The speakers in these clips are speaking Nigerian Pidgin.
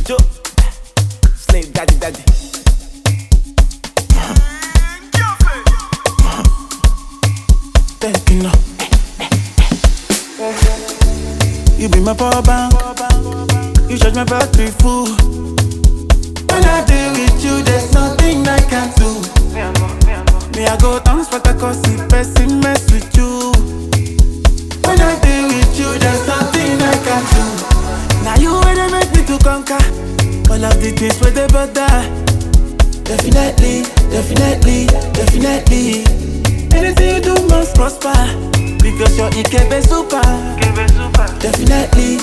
Joe, slave daddy. You know, you be my power bank. You charge my battery full. When I deal with you, there's nothing I can do. Me, I go down, but I cause the person mess with you. When I deal with you, there's nothing I can do. Now you where they make me to conquer all of the things where they bother. Definitely. Anything you do must prosper because you're Ikebe super. Definitely.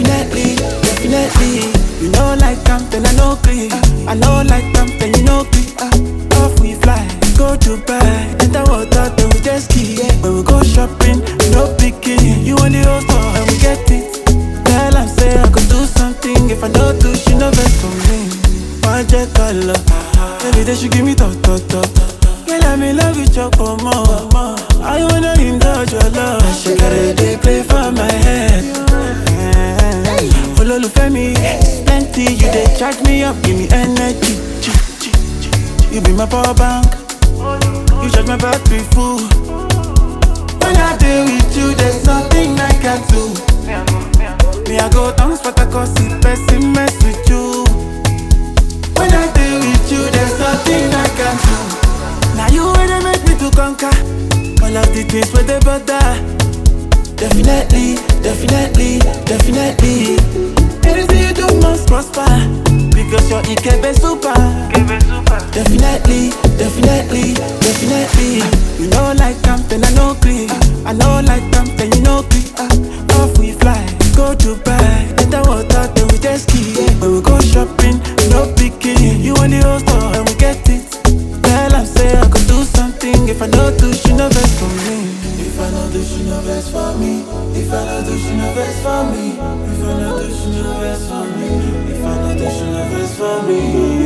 You know like then I know clean. I know like then you know clean. Off we fly, go Dubai, enter water, then we just ski. When we go shopping, no picking. You want the whole store and we get it. Tell her say I could do something. If I know to, she no vex for me. One jet color, every day she give me talk. Girl, I'm in love with your more. I wanna indulge your love. She got a day play for my head. Follow Femi, plenty. You they charge me up, give me energy. You be my power bank. You charge my battery full. When I deal with you, there's nothing I can do. Me, I go down, but I cause the person mess with you. When I deal with you, there's nothing I can do. Now you where they make me to conquer all of the things where they bother. Definitely. Anything you do must prosper because you're Ikebe super. Definitely. You know like then I know clean. I know like then you know clean. Off we fly, go Dubai, enter water, then we just ski. When we go shopping, no picking. You want the whole store and we get it. Tell her say I could do something. If I know to, she no vex for me. If I know to, she no vex for me. If I know to, she no vex for me. If I know to, she no vex for me. If I know to, she no vex for me.